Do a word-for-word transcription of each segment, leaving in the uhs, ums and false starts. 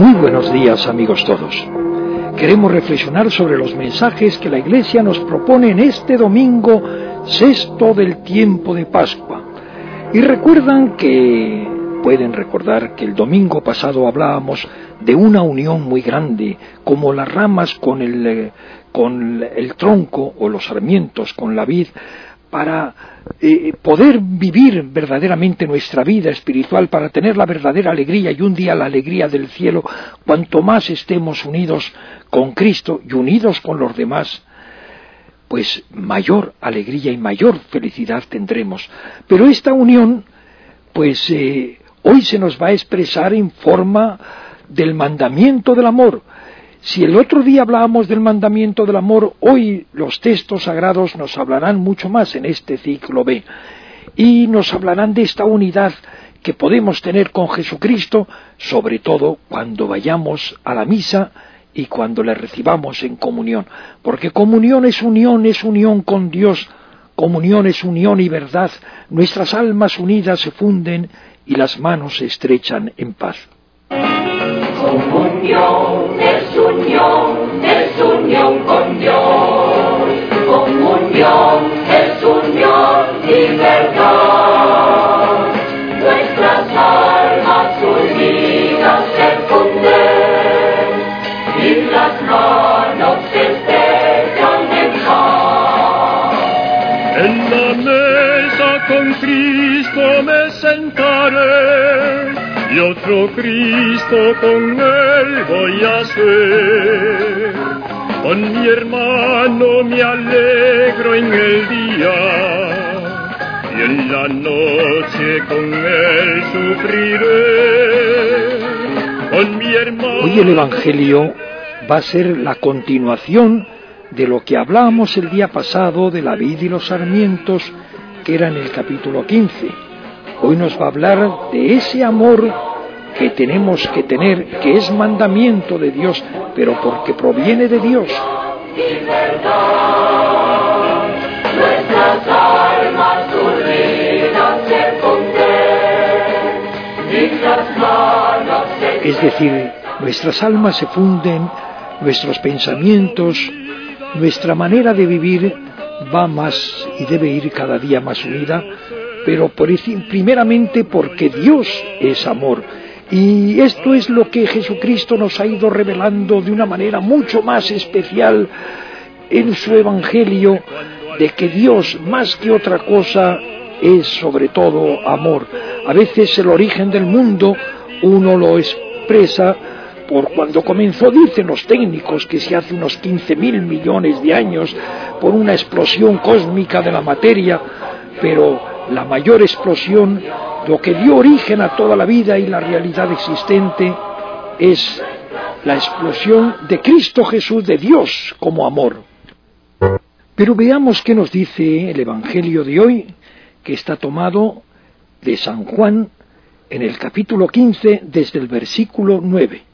Muy buenos días, amigos todos. Queremos reflexionar sobre los mensajes que la Iglesia nos propone en este domingo sexto del tiempo de Pascua. Y recuerdan que, pueden recordar que el domingo pasado hablábamos de una unión muy grande, como las ramas con el, con el tronco o los sarmientos con la vid, para eh, poder vivir verdaderamente nuestra vida espiritual, para tener la verdadera alegría y un día la alegría del cielo. Cuanto más estemos unidos con Cristo y unidos con los demás, pues mayor alegría y mayor felicidad tendremos. Pero esta unión, pues eh, hoy se nos va a expresar en forma del mandamiento del amor. Si el otro día hablábamos del mandamiento del amor, hoy los textos sagrados nos hablarán mucho más en este ciclo B, y nos hablarán de esta unidad que podemos tener con Jesucristo, sobre todo cuando vayamos a la misa y cuando le recibamos en comunión, porque comunión es unión, es unión con Dios, comunión es unión y verdad, nuestras almas unidas se funden y las manos se estrechan en paz. Comunión es unión, es unión con Dios. Comunión es unión y verdad. Nuestras almas unidas se funden y las manos se estrechan en paz. En la mesa con Cristo me sentaré, y otro Cristo con él voy a ser. Con mi hermano me alegro en el día, y en la noche con él sufriré. Con mi hermano... Hoy el Evangelio va a ser la continuación de lo que hablábamos el día pasado de la vid y los sarmientos, que era en el capítulo quince. Hoy nos va a hablar de ese amor que tenemos que tener, que es mandamiento de Dios, pero porque proviene de Dios. Nuestras almas unidas se funden y las manos se... Es decir, nuestras almas se funden, nuestros pensamientos, nuestra manera de vivir va más y debe ir cada día más unida, pero por, primeramente porque Dios es amor. Y esto es lo que Jesucristo nos ha ido revelando de una manera mucho más especial en su Evangelio, de que Dios, más que otra cosa, es sobre todo amor. A veces el origen del mundo uno lo expresa por cuando comenzó, dicen los técnicos, que se hace unos quince mil millones de años, por una explosión cósmica de la materia, pero la mayor explosión, lo que dio origen a toda la vida y la realidad existente, es la explosión de Cristo Jesús, de Dios como amor. Pero veamos qué nos dice el Evangelio de hoy, que está tomado de San Juan en el capítulo quince, desde el versículo nueve.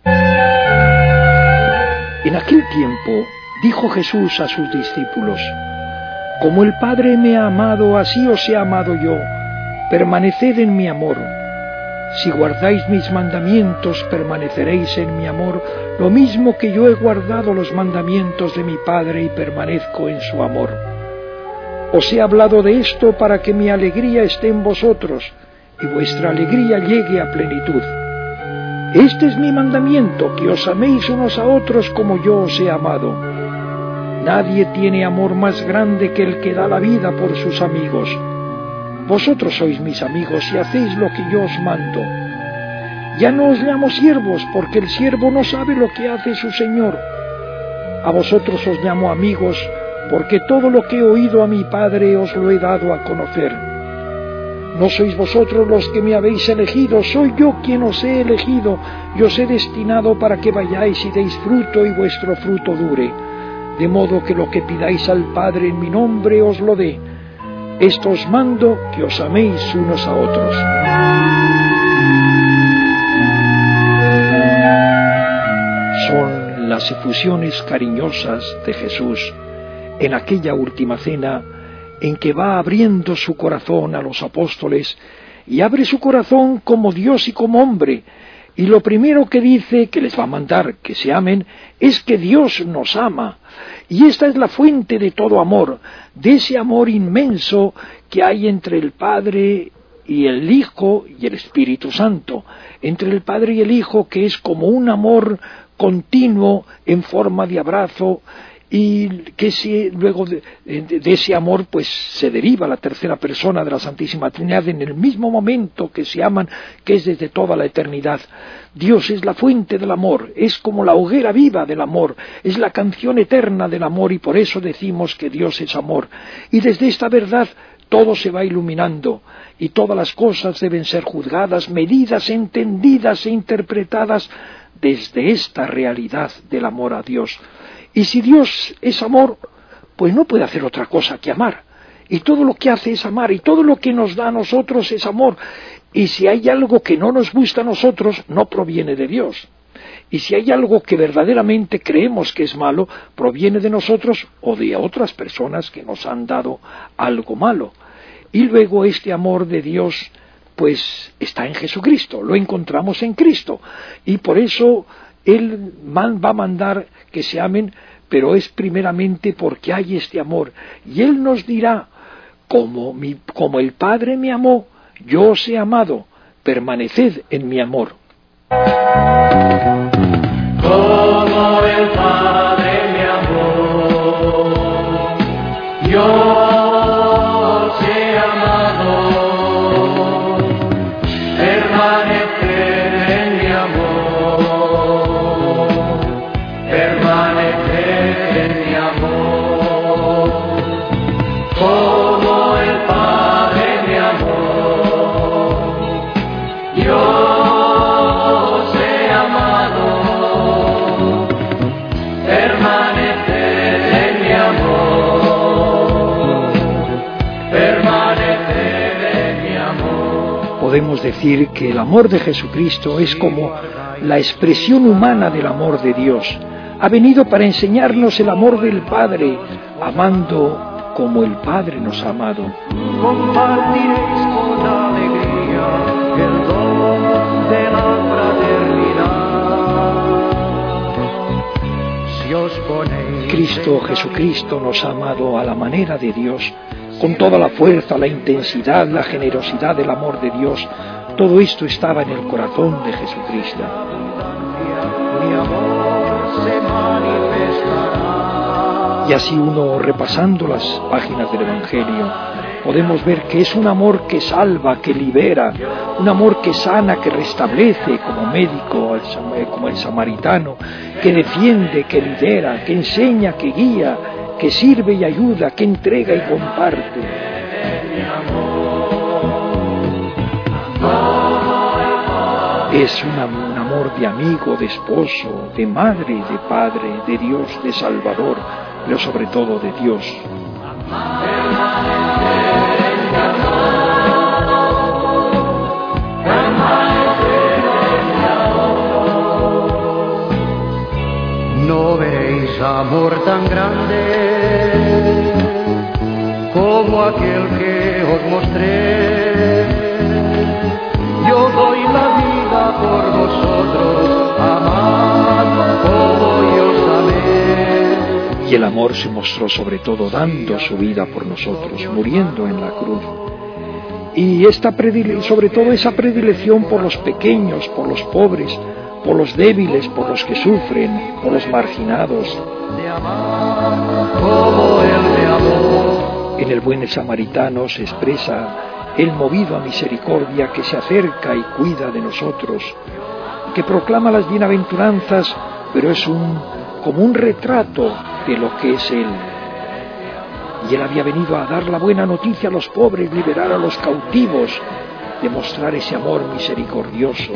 En aquel tiempo dijo Jesús a sus discípulos: como el Padre me ha amado, así os he amado yo. Permaneced en mi amor. Si guardáis mis mandamientos, permaneceréis en mi amor, lo mismo que yo he guardado los mandamientos de mi Padre y permanezco en su amor. Os he hablado de esto para que mi alegría esté en vosotros y vuestra alegría llegue a plenitud. Este es mi mandamiento, que os améis unos a otros como yo os he amado. Nadie tiene amor más grande que el que da la vida por sus amigos. Vosotros sois mis amigos y hacéis lo que yo os mando. Ya no os llamo siervos, porque el siervo no sabe lo que hace su señor. A vosotros os llamo amigos, porque todo lo que he oído a mi Padre os lo he dado a conocer. No sois vosotros los que me habéis elegido, soy yo quien os he elegido y os he destinado para que vayáis y deis fruto y vuestro fruto dure, de modo que lo que pidáis al Padre en mi nombre os lo dé. Esto os mando, que os améis unos a otros. Son las efusiones cariñosas de Jesús en aquella última cena, en que va abriendo su corazón a los apóstoles, y abre su corazón como Dios y como hombre, Y lo primero que dice que les va a mandar que se amen es que Dios nos ama. Y esta es la fuente de todo amor, de ese amor inmenso que hay entre el Padre y el Hijo y el Espíritu Santo. Entre el Padre y el Hijo, que es como un amor continuo en forma de abrazo, y que si, luego de, de, de ese amor pues se deriva la tercera persona de la Santísima Trinidad en el mismo momento que se aman, que es desde toda la eternidad. Dios es la fuente del amor, es como la hoguera viva del amor, es la canción eterna del amor, y por eso decimos que Dios es amor. Y desde esta verdad todo se va iluminando, y todas las cosas deben ser juzgadas, medidas, entendidas e interpretadas desde esta realidad del amor a Dios. Y si Dios es amor, pues no puede hacer otra cosa que amar. Y todo lo que hace es amar, y todo lo que nos da a nosotros es amor. Y si hay algo que no nos gusta a nosotros, no proviene de Dios. Y si hay algo que verdaderamente creemos que es malo, proviene de nosotros o de otras personas que nos han dado algo malo. Y luego este amor de Dios, pues está en Jesucristo, lo encontramos en Cristo. Y por eso Él va a mandar que se amen, pero es primeramente porque hay este amor. Y Él nos dirá, como, mi, como el Padre me amó, yo os he amado, permaneced en mi amor. Como el Padre me amó, yo os he amado, permaneced en mi amor, permaneced en mi amor. Como el Padre me amó, yo os he amado, permaneced en mi amor, permaneced en mi amor. Podemos decir que el amor de Jesucristo es como la expresión humana del amor de Dios. Ha venido para enseñarnos el amor del Padre, amando como el Padre nos ha amado. Compartiréis con alegría el don de la fraternidad. Si os ponéis Cristo, Jesucristo, nos ha amado a la manera de Dios, con toda la fuerza, la intensidad, la generosidad del amor de Dios. Todo esto estaba en el corazón de Jesucristo. mi amor se manifestará. Y así uno, repasando las páginas del Evangelio, podemos ver que es un amor que salva, que libera, un amor que sana, que restablece, como médico, como el samaritano, que defiende, que lidera, que enseña, que guía, que sirve y ayuda, que entrega y comparte. Es una, un amor de amigo, de esposo, de madre, de padre, de Dios, de Salvador, pero sobre todo de Dios. No veréis amor tan grande como aquel que os mostré. Yo doy la vida por vosotros, amad como yo os amé. Y el amor se mostró sobre todo dando su vida por nosotros, muriendo en la cruz. Y esta predile- sobre todo esa predilección por los pequeños, por los pobres, por los débiles, por los que sufren, por los marginados. De amar como él me amó. En el buen samaritano se expresa el movido a misericordia que se acerca y cuida de nosotros, que proclama las bienaventuranzas, pero es un, como un retrato de lo que es Él. Y Él había venido a dar la buena noticia a los pobres, liberar a los cautivos, demostrar ese amor misericordioso.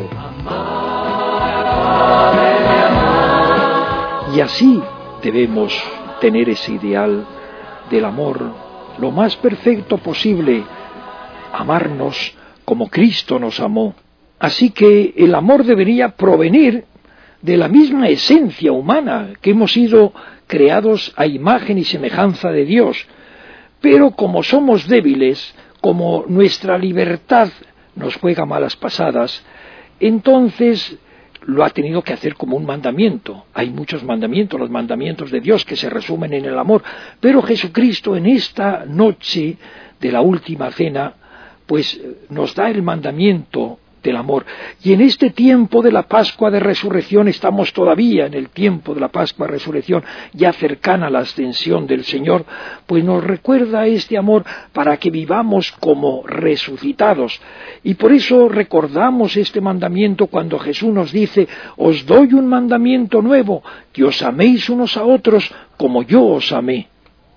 Y así debemos tener ese ideal del amor lo más perfecto posible, amarnos como Cristo nos amó. Así que el amor debería provenir de la misma esencia humana, que hemos sido creados a imagen y semejanza de Dios. Pero como somos débiles, como nuestra libertad nos juega malas pasadas, entonces lo ha tenido que hacer como un mandamiento. Hay muchos mandamientos, los mandamientos de Dios que se resumen en el amor, pero Jesucristo en esta noche de la última cena, pues nos da el mandamiento del amor. Y en este tiempo de la Pascua de Resurrección, estamos todavía en el tiempo de la Pascua de Resurrección, ya cercana a la ascensión del Señor, pues nos recuerda este amor para que vivamos como resucitados. Y por eso recordamos este mandamiento cuando Jesús nos dice: os doy un mandamiento nuevo, que os améis unos a otros como yo os amé.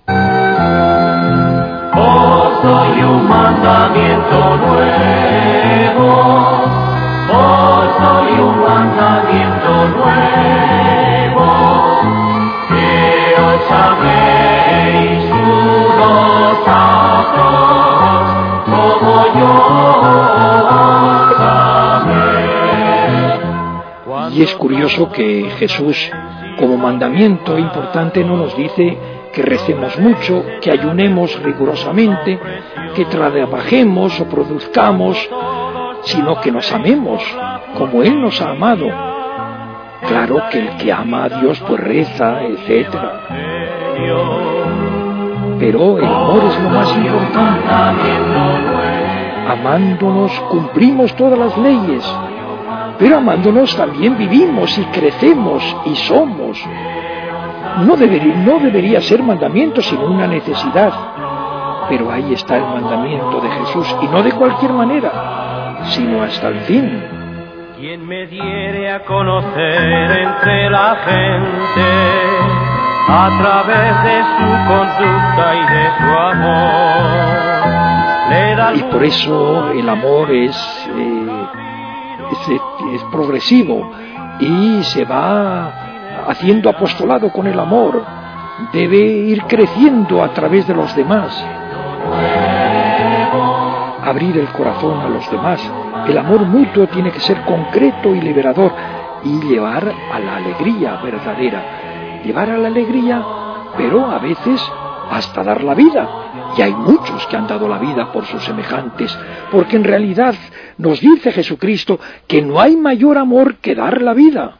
Os doy un mandamiento nuevo, os doy un mandamiento nuevo, que os améis unos a otros, como yo os amé. Y es curioso que Jesús, como mandamiento importante, no nos dice que recemos mucho, que ayunemos rigurosamente, que trabajemos o produzcamos, sino que nos amemos como Él nos ha amado. Claro que el que ama a Dios pues reza, etcétera. Pero el amor es lo más importante. Amándonos cumplimos todas las leyes, pero amándonos también vivimos y crecemos y somos. No debería, no debería ser mandamiento sino una necesidad, pero ahí está el mandamiento de Jesús, y no de cualquier manera, sino hasta el fin. Quien me diere a conocer entre la gente a través de su conducta y de su amor, le da. Y por eso el amor es, eh, es, es progresivo y se va haciendo apostolado con el amor, debe ir creciendo a través de los demás, abrir el corazón a los demás. El amor mutuo tiene que ser concreto y liberador y llevar a la alegría verdadera, llevar a la alegría, pero a veces hasta dar la vida. Y hay muchos que han dado la vida por sus semejantes, porque en realidad nos dice Jesucristo que no hay mayor amor que dar la vida.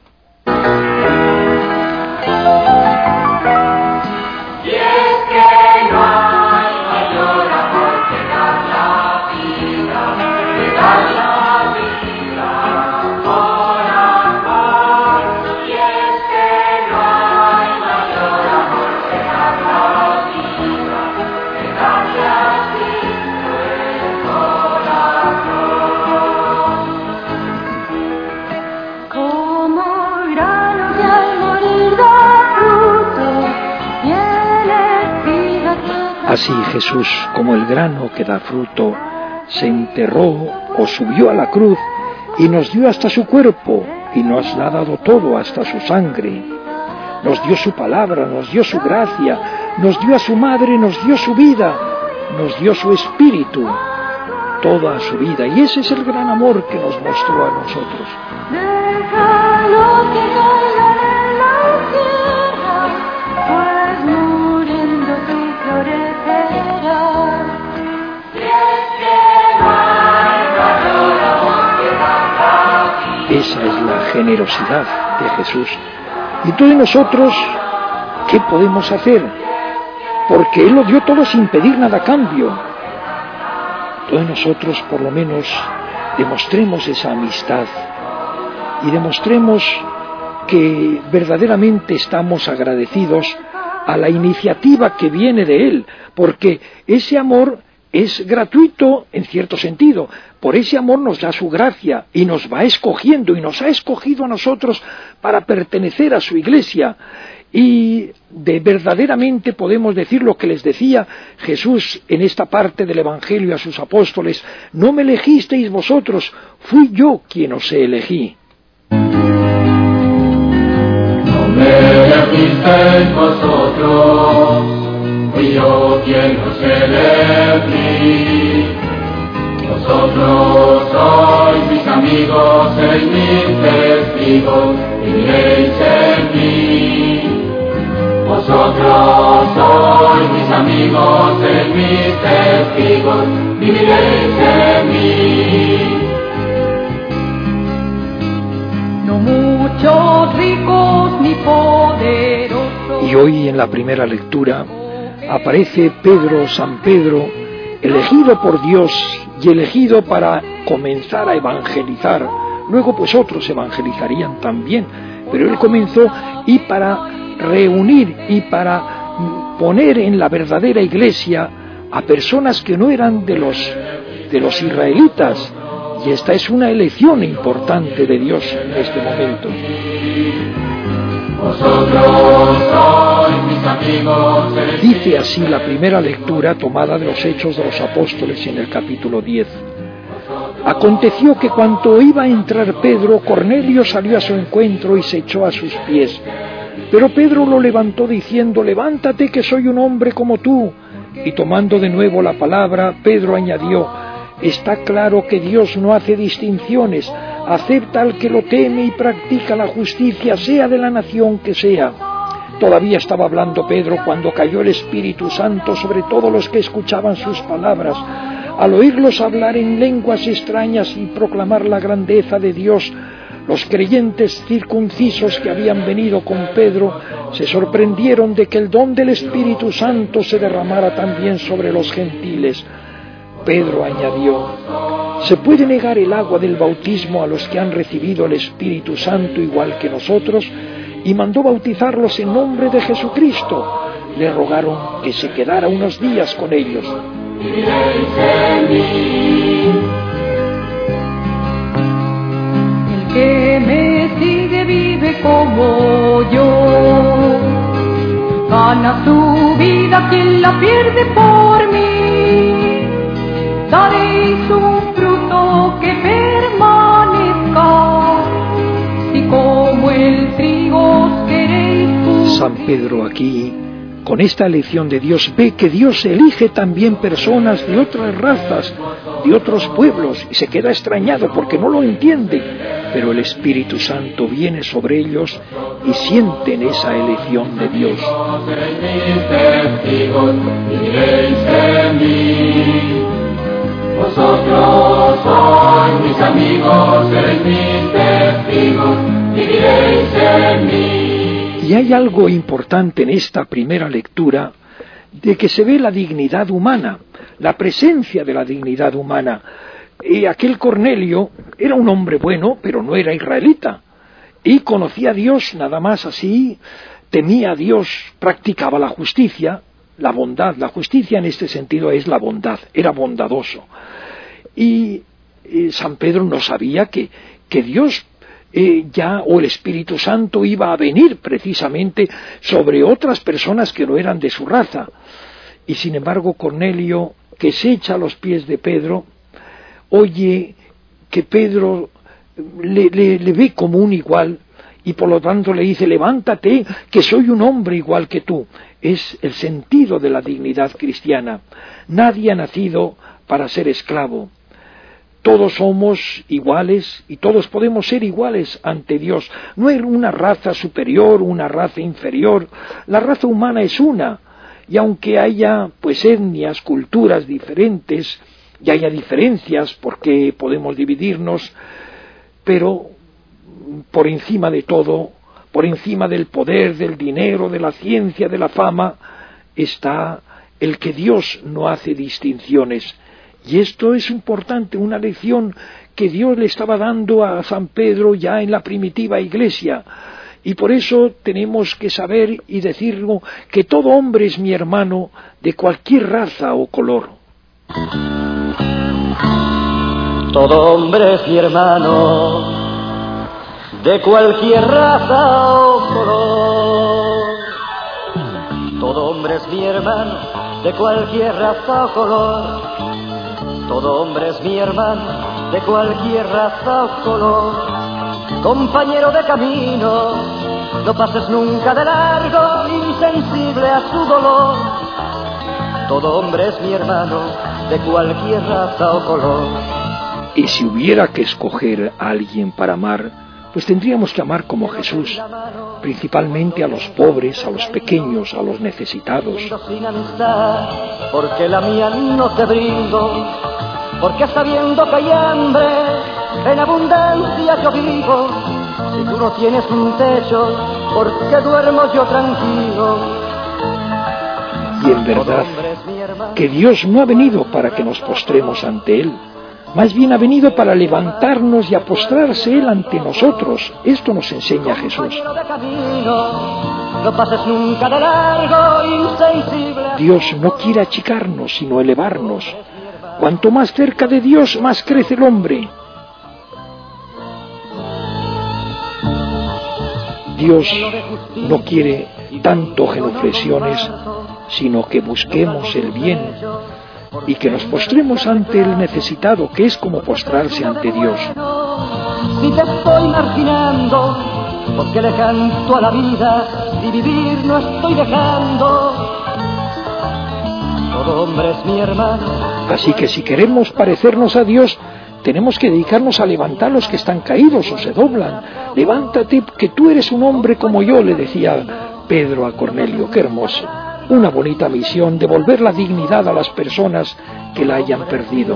Así Jesús, como el grano que da fruto, se enterró o subió a la cruz y nos dio hasta su cuerpo y nos ha dado todo hasta su sangre. Nos dio su palabra, nos dio su gracia, nos dio a su madre, nos dio su vida, nos dio su espíritu, toda su vida. Y ese es el gran amor que nos mostró a nosotros. Déjalo que caigan en la tierra, pues muriendo tú florecerás. Si es que no hay mayor amor que tanta vida. Esa es la generosidad de Jesús. Y entonces nosotros, ¿qué podemos hacer? Porque Él lo dio todo sin pedir nada a cambio. Entonces nosotros por lo menos demostremos esa amistad y demostremos que verdaderamente estamos agradecidos a la iniciativa que viene de Él, porque ese amor es gratuito en cierto sentido. Por ese amor nos da su gracia y nos va escogiendo y nos ha escogido a nosotros para pertenecer a su iglesia. Y de verdaderamente podemos decir lo que les decía Jesús en esta parte del Evangelio a sus apóstoles: no me elegisteis vosotros, fui yo quien os elegí. No me elegisteis vosotros, fui yo quien os elegí. Vosotros sois mis amigos, sois mis testigos, viviréis en mí. Vosotros sois mis amigos, sois mis testigos, viviréis en mí. No muchos ricos ni poderosos. Y hoy en la primera lectura aparece Pedro, San Pedro, elegido por Dios y elegido para comenzar a evangelizar. Luego pues otros evangelizarían también, pero él comenzó y para reunir y para poner en la verdadera iglesia a personas que no eran de los, de los israelitas. Y esta es una elección importante de Dios en este momento. Vosotros sois mis amigos. Dice así la primera lectura tomada de los Hechos de los Apóstoles en el capítulo diez. Aconteció que cuando iba a entrar Pedro, Cornelio salió a su encuentro y se echó a sus pies. Pero Pedro lo levantó diciendo: levántate, que soy un hombre como tú. Y tomando de nuevo la palabra, Pedro añadió: está claro que Dios no hace distinciones, acepta al que lo teme y practica la justicia, sea de la nación que sea. Todavía estaba hablando Pedro cuando cayó el Espíritu Santo sobre todos los que escuchaban sus palabras. Al oírlos hablar en lenguas extrañas y proclamar la grandeza de Dios, los creyentes circuncisos que habían venido con Pedro se sorprendieron de que el don del Espíritu Santo se derramara también sobre los gentiles. Pedro añadió: ¿se puede negar el agua del bautismo a los que han recibido el Espíritu Santo igual que nosotros? Y mandó bautizarlos en nombre de Jesucristo. Le rogaron que se quedara unos días con ellos. El que me sigue vive como yo, gana su vida quien la pierde por mí. Daréis un fruto que permanezca, si como el trigo os queréis pudrir. San Pedro aquí, con esta elección de Dios, ve que Dios elige también personas de otras razas, de otros pueblos, y se queda extrañado porque no lo entiende, pero el Espíritu Santo viene sobre ellos y sienten esa elección de Dios. Vosotros sois mis amigos, seréis mis testigos, viviréis en mí. Y hay algo importante en esta primera lectura, de que se ve la dignidad humana, la presencia de la dignidad humana. Y aquel Cornelio era un hombre bueno, pero no era israelita, y conocía a Dios nada más así, temía a Dios, practicaba la justicia, la bondad. La justicia en este sentido es la bondad, era bondadoso. Y eh, San Pedro no sabía que, que Dios eh, ya, o el Espíritu Santo iba a venir precisamente sobre otras personas que no eran de su raza. Y sin embargo Cornelio, que se echa a los pies de Pedro, oye que Pedro le, le, le ve como un igual, y por lo tanto le dice: levántate, que soy un hombre igual que tú. Es el sentido de la dignidad cristiana. Nadie ha nacido para ser esclavo. Todos somos iguales y todos podemos ser iguales ante Dios. No hay una raza superior, una raza inferior. La raza humana es una. Y aunque haya pues etnias, culturas diferentes, y haya diferencias porque podemos dividirnos, pero por encima de todo, por encima del poder, del dinero, de la ciencia, de la fama, está el que Dios no hace distinciones. Y esto es importante, una lección que Dios le estaba dando a San Pedro ya en la primitiva iglesia. Y por eso tenemos que saber y decirlo, que todo hombre es mi hermano, de cualquier raza o color. Todo hombre es mi hermano, de cualquier raza o color. Todo hombre es mi hermano, de cualquier raza o color. Todo hombre es mi hermano, de cualquier raza o color. Compañero de camino, no pases nunca de largo, insensible a su dolor. Todo hombre es mi hermano, de cualquier raza o color. Y si hubiera que escoger a alguien para amar, pues tendríamos que amar como Jesús, principalmente a los pobres, a los pequeños, a los necesitados. Sin amistad, porque la mía no te brindo, porque sabiendo que hay hambre, en abundancia yo vivo. Si tú no tienes un techo, ¿por qué duermo yo tranquilo? Y en verdad, que Dios no ha venido para que nos postremos ante Él, más bien ha venido para levantarnos y a postrarse Él ante nosotros. Esto nos enseña Jesús. Dios no quiere achicarnos, sino elevarnos. Cuanto más cerca de Dios, más crece el hombre. Dios no quiere tanto genuflexiones, sino que busquemos el bien y que nos postremos ante el necesitado, que es como postrarse ante Dios. Si te estoy marginando, porque le canto a la vida y vivir no estoy dejando. Todo hombre es mi hermano. Así que si queremos parecernos a Dios, tenemos que dedicarnos a levantar a los que están caídos o se doblan. Levántate, que tú eres un hombre como yo, le decía Pedro a Cornelio. Qué hermoso. Una bonita misión, devolver la dignidad a las personas que la hayan perdido.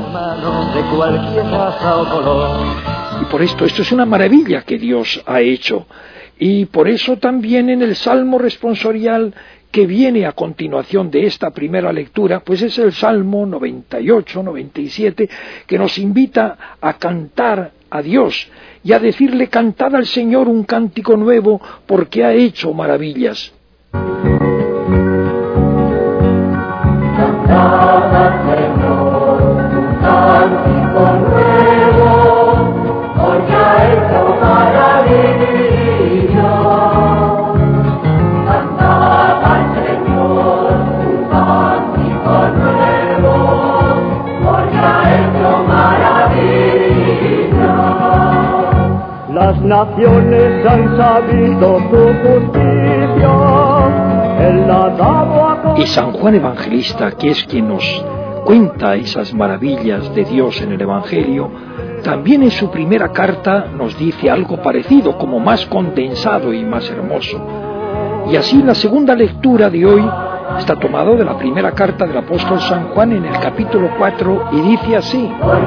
Y por esto, esto es una maravilla que Dios ha hecho. Y por eso también en el Salmo responsorial que viene a continuación de esta primera lectura, pues es el Salmo noventa y ocho, noventa y siete, que nos invita a cantar a Dios y a decirle: cantad al Señor un cántico nuevo, porque ha hecho maravillas. Cantad al Señor un cántico nuevo, porque ha hecho maravillas. Cantad al Señor un cántico nuevo, porque ha hecho maravillas. Las naciones han sabido su justicia. Y San Juan Evangelista, que es quien nos cuenta esas maravillas de Dios en el Evangelio, también en su primera carta nos dice algo parecido, como más condensado y más hermoso. Y así la segunda lectura de hoy está tomado de la primera carta del apóstol San Juan en el capítulo cuatro y dice así: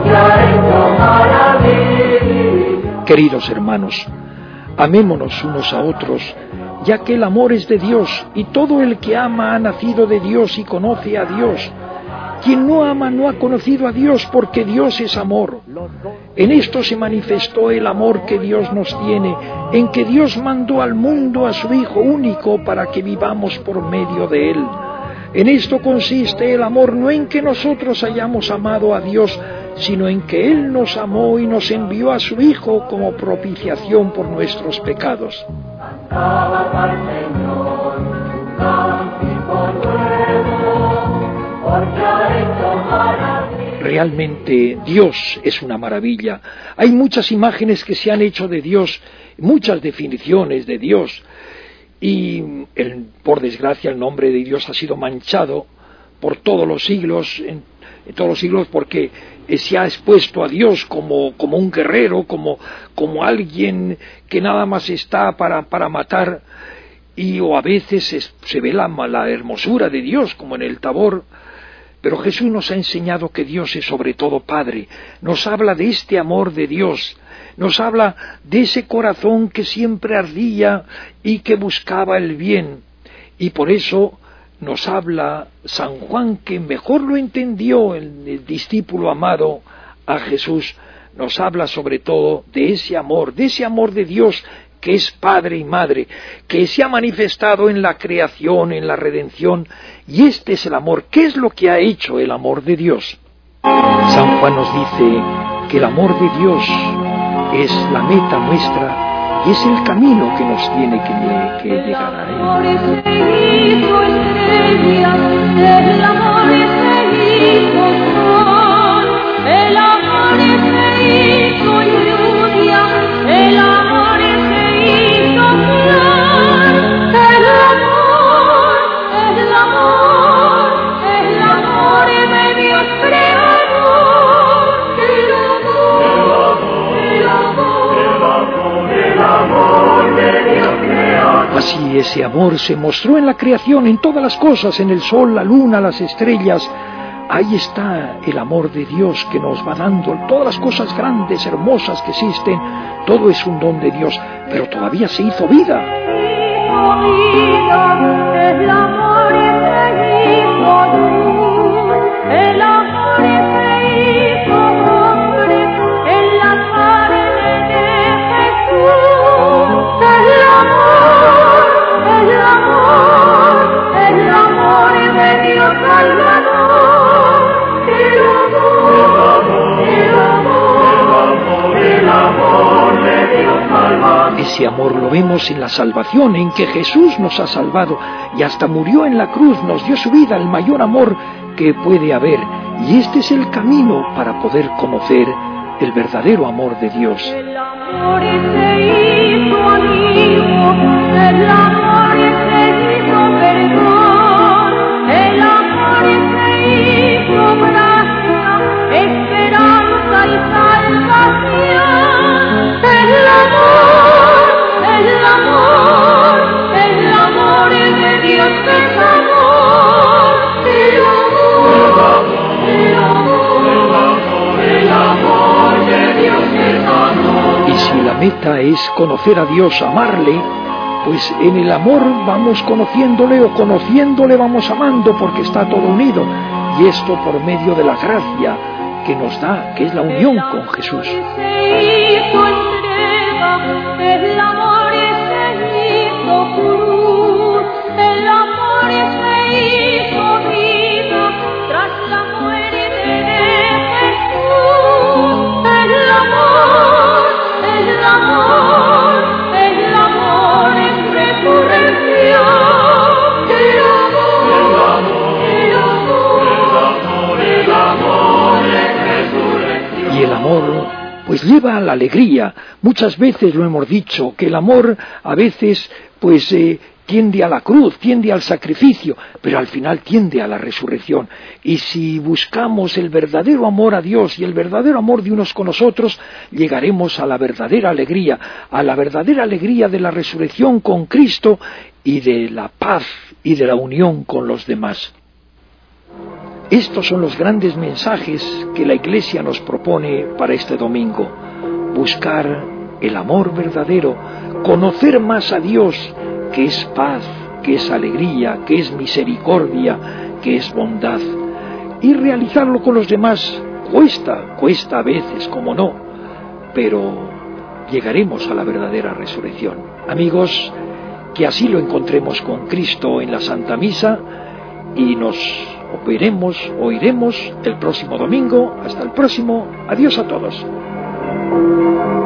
queridos hermanos, amémonos unos a otros, ya que el amor es de Dios, y todo el que ama ha nacido de Dios y conoce a Dios. Quien no ama no ha conocido a Dios, porque Dios es amor. En esto se manifestó el amor que Dios nos tiene, en que Dios mandó al mundo a su Hijo único para que vivamos por medio de Él. En esto consiste el amor, no en que nosotros hayamos amado a Dios, sino en que Él nos amó y nos envió a su Hijo como propiciación por nuestros pecados. Realmente Dios es una maravilla. Hay muchas imágenes que se han hecho de Dios, muchas definiciones de Dios, y el, por desgracia el nombre de Dios ha sido manchado por todos los siglos, en, en todos los siglos, porque se ha expuesto a Dios como, como un guerrero, como, como alguien que nada más está para, para matar, y o a veces es, se ve la, la hermosura de Dios, como en el Tabor. Pero Jesús nos ha enseñado que Dios es sobre todo Padre, nos habla de este amor de Dios, nos habla de ese corazón que siempre ardía y que buscaba el bien, y por eso nos habla San Juan, que mejor lo entendió el, el discípulo amado a Jesús, nos habla sobre todo de ese amor, de ese amor de Dios que es Padre y Madre, que se ha manifestado en la creación, en la redención, y este es el amor. ¿Qué es lo que ha hecho el amor de Dios? San Juan nos dice que el amor de Dios es la meta nuestra y es el camino que nos tiene que, que llegar a Él. Así ese amor se mostró en la creación, en todas las cosas, en el sol, la luna, las estrellas, Ahí está el amor de Dios que nos va dando todas las cosas grandes, hermosas que existen. Todo es un don de Dios, pero todavía se hizo vida. El amor se hizo luz, el amor se hizo hombre en la carne de Jesús. El amor, el amor, el amor de Dios Salvador. El amor, el amor, el amor de Dios Salvador. Ese amor lo vemos en la salvación, en que Jesús nos ha salvado y hasta murió en la cruz, nos dio su vida, el mayor amor que puede haber. Y este es el camino para poder conocer el verdadero amor de Dios. El amor se hizo amigo, el amor se hizo perdón, el amor se hizo gracia, esperanza y salvación. El amor, el amor, el amor de Dios es amor. El amor, el amor, el amor de Dios es amor. Y si la meta es conocer a Dios, amarle, pues en el amor vamos conociéndole o conociéndole vamos amando, porque está todo unido. Y esto por medio de la gracia que nos da, que es la unión con Jesús. Se hizo entrega, el amor se hizo cruz, el amor se hizo vida tras la muerte de Jesús. El amor, el amor, el amor es resurrección. El amor, el amor, el amor es resurrección. Y el amor pues lleva a la alegría. Muchas veces lo hemos dicho, que el amor a veces pues eh, tiende a la cruz, tiende al sacrificio, pero al final tiende a la resurrección. Y si buscamos el verdadero amor a Dios y el verdadero amor de unos con nosotros, llegaremos a la verdadera alegría, a la verdadera alegría de la resurrección con Cristo y de la paz y de la unión con los demás. Estos son los grandes mensajes que la Iglesia nos propone para este domingo. Buscar el amor verdadero, conocer más a Dios, que es paz, que es alegría, que es misericordia, que es bondad. Y realizarlo con los demás cuesta, cuesta a veces, como no, pero llegaremos a la verdadera resurrección. Amigos, que así lo encontremos con Cristo en la Santa Misa y nos veremos, oiremos el próximo domingo. Hasta el próximo. Adiós a todos.